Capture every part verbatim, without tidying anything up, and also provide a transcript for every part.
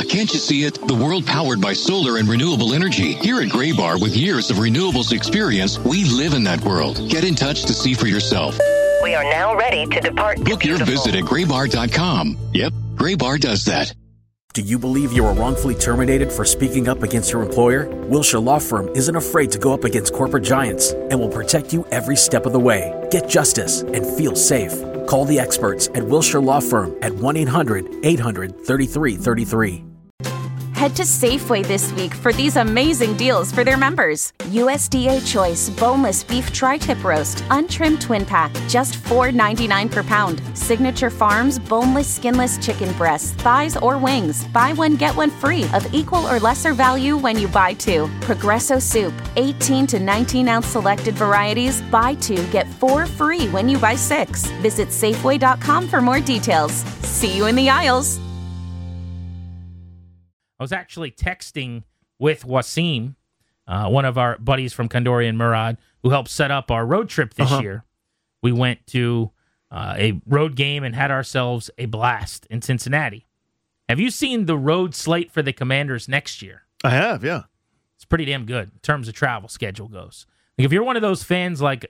can't you see it? The world powered by solar and renewable energy. Here at Graybar, with years of renewables experience, we live in that world. Get in touch to see for yourself. We are now ready to depart. Book your visit at graybar dot com. Yep, Graybar does that. Do you believe you were wrongfully terminated for speaking up against your employer? Wilshire Law Firm isn't afraid to go up against corporate giants and will protect you every step of the way. Get justice and feel safe. Call the experts at Wilshire Law Firm at one eight hundred eight hundred thirty-three thirty-three. Head to Safeway this week for these amazing deals for their members. U S D A Choice Boneless Beef Tri-Tip Roast, Untrimmed Twin Pack, just four ninety-nine per pound. Signature Farms Boneless Skinless Chicken Breasts, Thighs, or Wings. Buy one, get one free of equal or lesser value when you buy two. Progresso Soup, eighteen to nineteen ounce selected varieties. Buy two, get four free when you buy six. Visit Safeway dot com for more details. See you in the aisles. I was actually texting with Wasim, uh, one of our buddies from Kandori and Murad, who helped set up our road trip this uh-huh. year. We went to uh, a road game and had ourselves a blast in Cincinnati. Have you seen the road slate for the Commanders next year? I have, yeah. It's pretty damn good in terms of travel schedule goes. Like if you're one of those fans like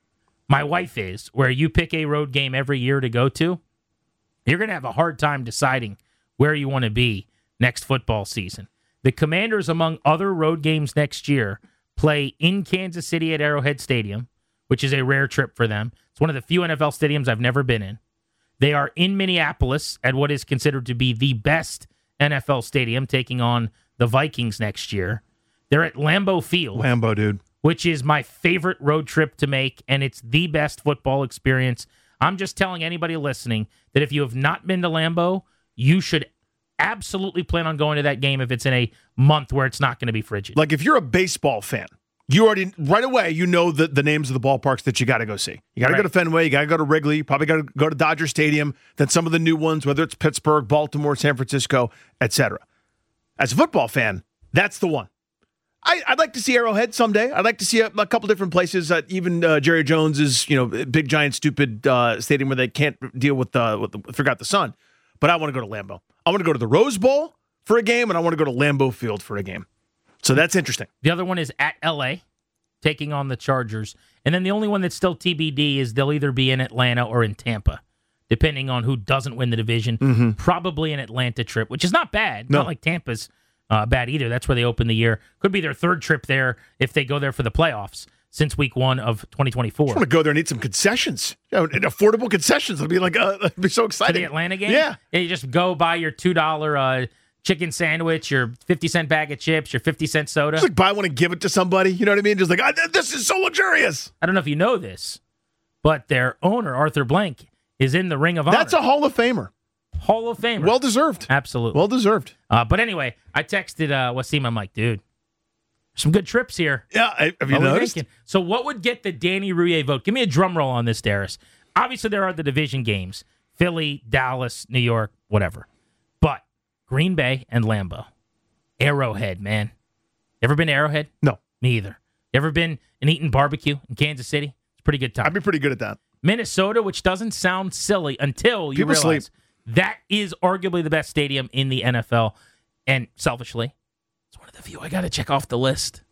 my wife is, where you pick a road game every year to go to, you're going to have a hard time deciding where you want to be next football season. The Commanders, among other road games next year, play in Kansas City at Arrowhead Stadium, which is a rare trip for them. It's one of the few N F L stadiums I've never been in. They are in Minneapolis at what is considered to be the best N F L stadium, taking on the Vikings next year. They're at Lambeau Field. Lambeau, dude. Which is my favorite road trip to make, and it's the best football experience. I'm just telling anybody listening that if you have not been to Lambeau, you should absolutely plan on going to that game if it's in a month where it's not going to be frigid. Like if you're a baseball fan, you already, right away, you know the, the names of the ballparks that you got to go see. You got to right. go to Fenway, you got to go to Wrigley, you probably got to go to Dodger Stadium, then some of the new ones, whether it's Pittsburgh, Baltimore, San Francisco, et cetera. As a football fan, that's the one. I, I'd like to see Arrowhead someday. I'd like to see a, a couple different places. Uh, even uh, Jerry Jones's, you know, big, giant, stupid uh, stadium where they can't deal with the, with the forgot the sun. But I want to go to Lambeau. I want to go to the Rose Bowl for a game, and I want to go to Lambeau Field for a game. So that's interesting. The other one is at L A, taking on the Chargers. And then the only one that's still T B D is they'll either be in Atlanta or in Tampa, depending on who doesn't win the division. Mm-hmm. Probably an Atlanta trip, which is not bad. No. Not like Tampa's uh, bad either. That's where they open the year. Could be their third trip there if they go there for the playoffs since week one of twenty twenty-four. I want to go there and eat some concessions. You know, affordable concessions. It'll be like, uh, it'll be so exciting. For the Atlanta game? Yeah. yeah you just go buy your two dollar uh, chicken sandwich, your fifty cent bag of chips, your fifty cent soda. Just like buy one and give it to somebody. You know what I mean? Just like, this is so luxurious. I don't know if you know this, but their owner, Arthur Blank, is in the Ring of Honor. That's a Hall of Famer. Hall of Famer. Well deserved. Absolutely. Well deserved. Uh, but anyway, I texted uh, Wasim. I'm like, dude, some good trips here. Yeah, have you noticed? So what would get the Danny Rouhier vote? Give me a drum roll on this, Darius. Obviously, there are the division games. Philly, Dallas, New York, whatever. But Green Bay and Lambeau. Arrowhead, man. Ever been to Arrowhead? No. Me either. You ever been and eaten barbecue in Kansas City? It's a pretty good time. I'd be pretty good at that. Minnesota, which doesn't sound silly until you People realize sleep. that is arguably the best stadium in the N F L. And selfishly, it's one of the few I got to check off the list.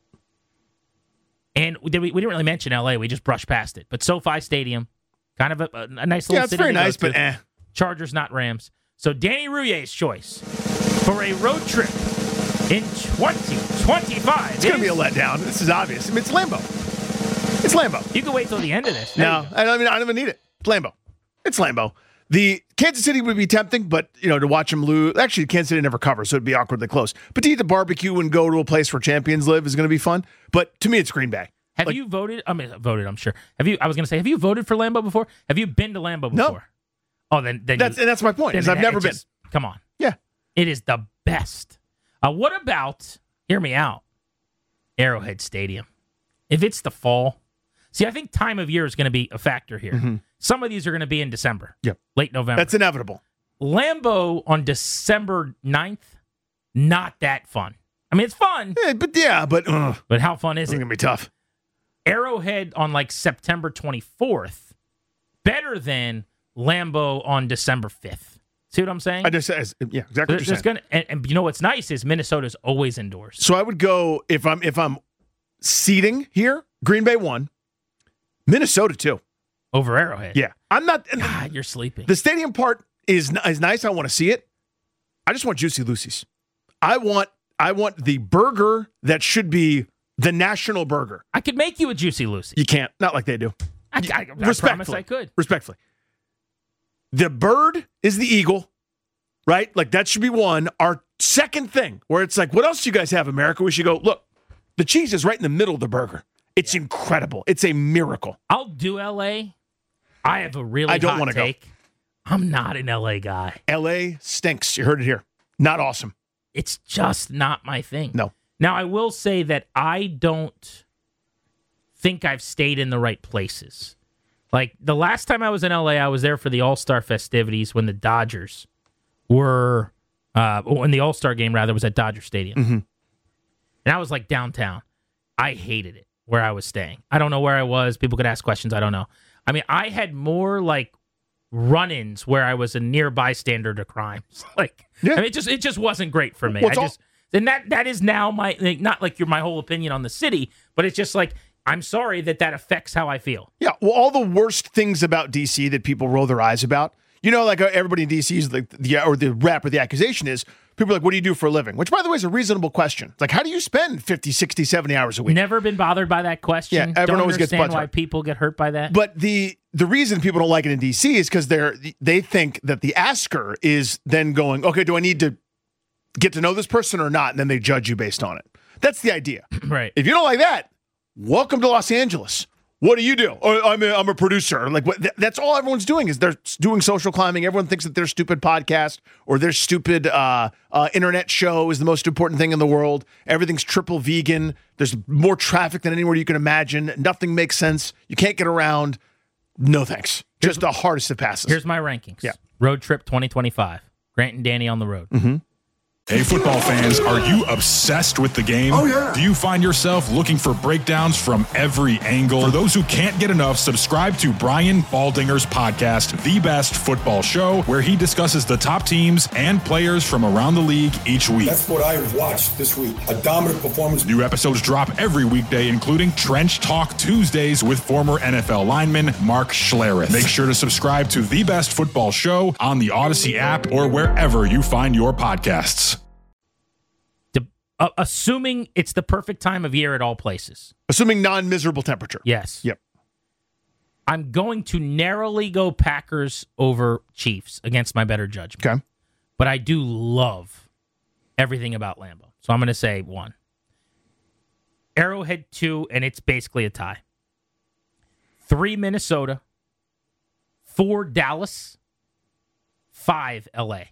And we, we didn't really mention L A. We just brushed past it. But SoFi Stadium, kind of a, a nice little yeah, it's city very to go nice, to. but eh. Chargers, not Rams. So Danny Rouhier's choice for a road trip in twenty twenty-five. It's going to be a letdown. This is obvious. I mean, it's Lambeau. It's Lambeau. You can wait till the end of this. No, I don't, I mean, I don't even need it. It's Lambeau. It's Lambeau. The Kansas City would be tempting, but, you know, to watch them lose. Actually, Kansas City never covers, so it'd be awkwardly close. But to eat the barbecue and go to a place where champions live is going to be fun. But to me, it's Green Bay. Have like, you voted? I mean, voted, I'm sure. Have you? I was going to say, have you voted for Lambeau before? Have you been to Lambeau before? No. Oh, then, then that's you, and that's my point. Is I've never been. Just, come on. Yeah. It is the best. Uh, what about, hear me out, Arrowhead Stadium? If it's the fall, see, I think time of year is going to be a factor here. Mm-hmm. Some of these are going to be in December. Yep. Late November. That's inevitable. Lambeau on December ninth, not that fun. I mean, it's fun. Yeah, but yeah, but uh, but how fun is it's it? It's going to be tough. Arrowhead on like September twenty-fourth, better than Lambeau on December fifth. See what I'm saying? I just said, yeah, exactly what you're saying. Gonna, and, and you know what's nice is Minnesota's always indoors. So I would go, if I'm if I'm seating here, Green Bay one, Minnesota two. Over Arrowhead. Yeah. I'm not. God, you're sleeping. The stadium part is, is nice. I want to see it. I just want Juicy Lucy's. I want I want the burger that should be the national burger. I could make you a Juicy Lucy. You can't. Not like they do. I, I, I promise I could. Respectfully. The bird is the eagle, right? Like that should be one. Our second thing, where it's like, what else do you guys have, America? We should go, look, the cheese is right in the middle of the burger. It's yeah. incredible. It's a miracle. I'll do L A. I have a really I don't hot want to take. Go. I'm not an L A guy. L A stinks. You heard it here. Not awesome. It's just not my thing. No. Now, I will say that I don't think I've stayed in the right places. Like, the last time I was in L A, I was there for the All-Star festivities when the Dodgers were, uh, when the All-Star game, rather, was at Dodger Stadium. Mm-hmm. And I was, like, downtown. I hated it where I was staying. I don't know where I was. People could ask questions. I don't know. I mean, I had more, like, run-ins where I was a near bystander to crimes. Like, yeah. I mean, it just it just wasn't great for me. Well, I just all- and that that is now my like, not like you're my whole opinion on the city, but it's just like I'm sorry that that affects how I feel. Yeah, well, all the worst things about D C that people roll their eyes about, you know, like everybody in D C is like the or the rap or the accusation is people are like, what do you do for a living? Which, by the way, is a reasonable question. It's like, how do you spend fifty, sixty, seventy hours a week? Never been bothered by that question. Yeah, everyone don't always gets understand butthurt. why people get hurt by that. But the the reason people don't like it in D C is because they're they think that the asker is then going, okay, do I need to get to know this person or not? And then they judge you based on it. That's the idea. Right. If you don't like that, welcome to Los Angeles. What do you do? Oh, I'm a, I'm a producer. Like what, th- that's all everyone's doing is they're doing social climbing. Everyone thinks that their stupid podcast or their stupid uh, uh, internet show is the most important thing in the world. Everything's triple vegan. There's more traffic than anywhere you can imagine. Nothing makes sense. You can't get around. No thanks. Just here's, the hardest of passes. Here's my rankings. Yeah. Road trip twenty twenty-five. Grant and Danny on the road. Mm-hmm. Hey, football fans, are you obsessed with the game? Oh, yeah. Do you find yourself looking for breakdowns from every angle? For those who can't get enough, subscribe to Brian Baldinger's podcast, The Best Football Show, where he discusses the top teams and players from around the league each week. That's what I watched this week. A dominant performance. New episodes drop every weekday, including Trench Talk Tuesdays with former N F L lineman Mark Schlereth. Make sure to subscribe to The Best Football Show on the Odyssey app or wherever you find your podcasts. Uh, assuming it's the perfect time of year at all places. Assuming non-miserable temperature. Yes. Yep. I'm going to narrowly go Packers over Chiefs against my better judgment. Okay. But I do love everything about Lambeau. So I'm going to say one. Arrowhead two, and it's basically a tie. Three, Minnesota. Four, Dallas. Five, L A.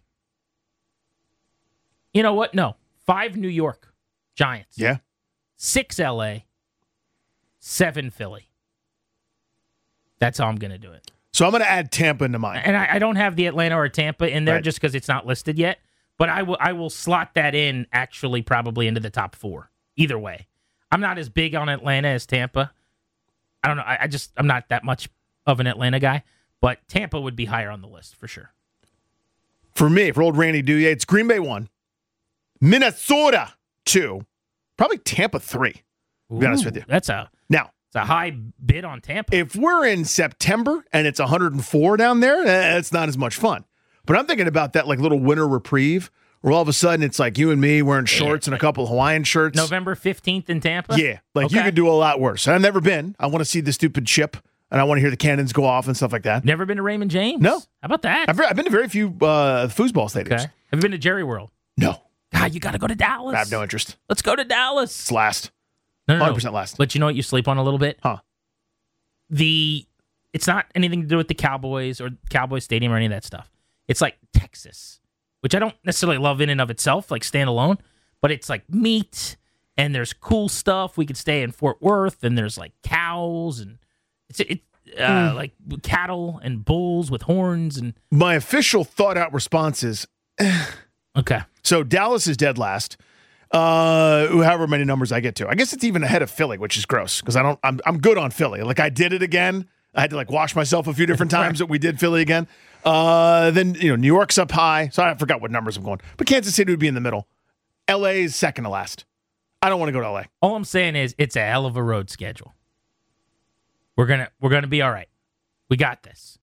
You know what? No. Five, New York Giants. Yeah. Six, L A. Seven, Philly. That's how I'm going to do it. So I'm going to add Tampa into mine. And I, I don't have the Atlanta or Tampa in there right. just because it's not listed yet. But I will I will slot that in actually probably into the top four. Either way. I'm not as big on Atlanta as Tampa. I don't know. I, I just, I'm not that much of an Atlanta guy. But Tampa would be higher on the list for sure. For me, for old Randy Duya, it's Green Bay one. Minnesota two, probably Tampa three. To be honest with you, that's a now it's a high bid on Tampa. If we're in September and it's one hundred four down there, that's not as much fun. But I'm thinking about that like little winter reprieve, where all of a sudden it's like you and me wearing shorts yeah. and a couple of Hawaiian shirts. November fifteenth in Tampa. Yeah, like okay. you could do a lot worse. I've never been. I want to see the stupid chip, and I want to hear the cannons go off and stuff like that. Never been to Raymond James? No. How about that? I've, I've been to very few uh, foosball stadiums. Okay. Have you been to Jerry World? No. God, you got to go to Dallas. I have no interest. Let's go to Dallas. It's last. No, no, no. one hundred percent last. But you know what you sleep on a little bit? Huh. The, it's not anything to do with the Cowboys or Cowboys Stadium or any of that stuff. It's like Texas, which I don't necessarily love in and of itself, like standalone, but it's like meat and there's cool stuff. We could stay in Fort Worth and there's like cows and it's it, uh, mm. like cattle and bulls with horns. And my official thought out response is, okay. So Dallas is dead last. Uh, however many numbers I get to, I guess it's even ahead of Philly, which is gross because I don't. I'm I'm good on Philly. Like I did it again. I had to like wash myself a few different times that we did Philly again. Uh, then, you know, New York's up high. So I forgot what numbers I'm going. But Kansas City would be in the middle. L A is second to last. I don't want to go to L A. All I'm saying is it's a hell of a road schedule. We're gonna we're gonna be all right. We got this.